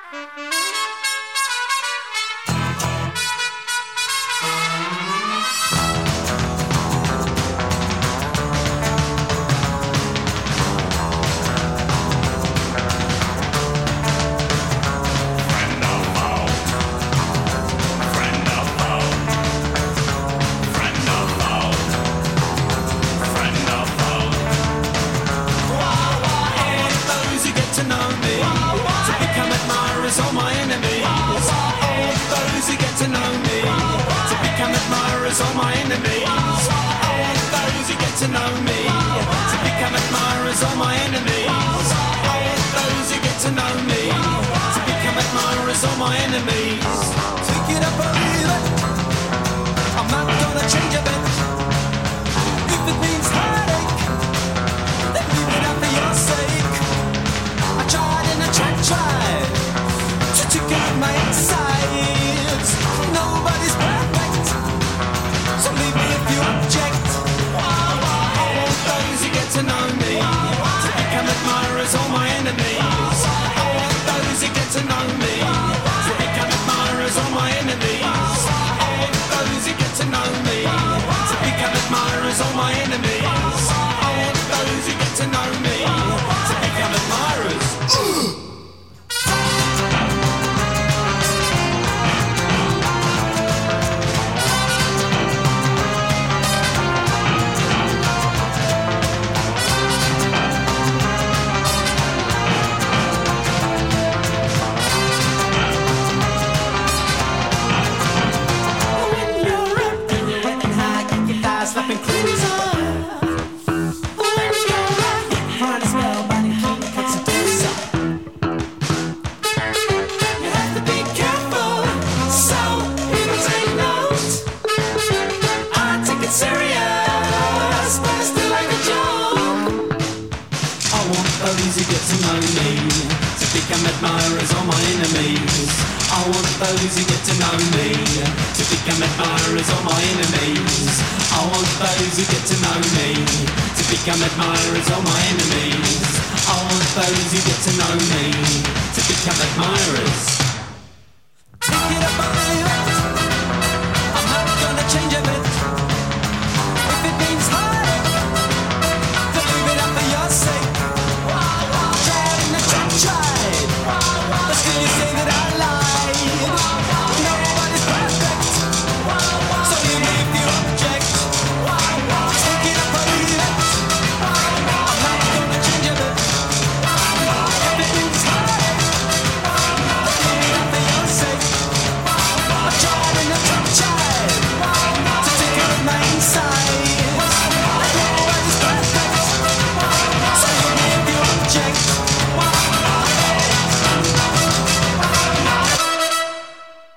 All my enemies, all those who get to know me, to become admirers. All my enemies, all those who get to know me, to become admirers. All my enemies. Take it up or leave it. I'm not gonna change a bit. If it means heartache, then leave it up for your sake. I tried and I tried to take out my insides. Nobody's perfect, so leave me if you object. All those who get to know me, to become admirers. All my enemies, all those who get to know me, to become admirers. All my enemies, all those who get to know me, to become admirers. All my enemies, all those who get to know me, to become admirers. Slapping cruise on. When you're right, find a spell, body king, cuts a dose up. You have to be careful, so people take note. I take it serious, but I still like a joke. I want those who get to know me, to become admirers. All my enemies, I want those who get to know me, to become admirers. All my enemies, I want those who get to know me, to become admirers. All my enemies, I want those who get to know me, to become admirers. Take it up,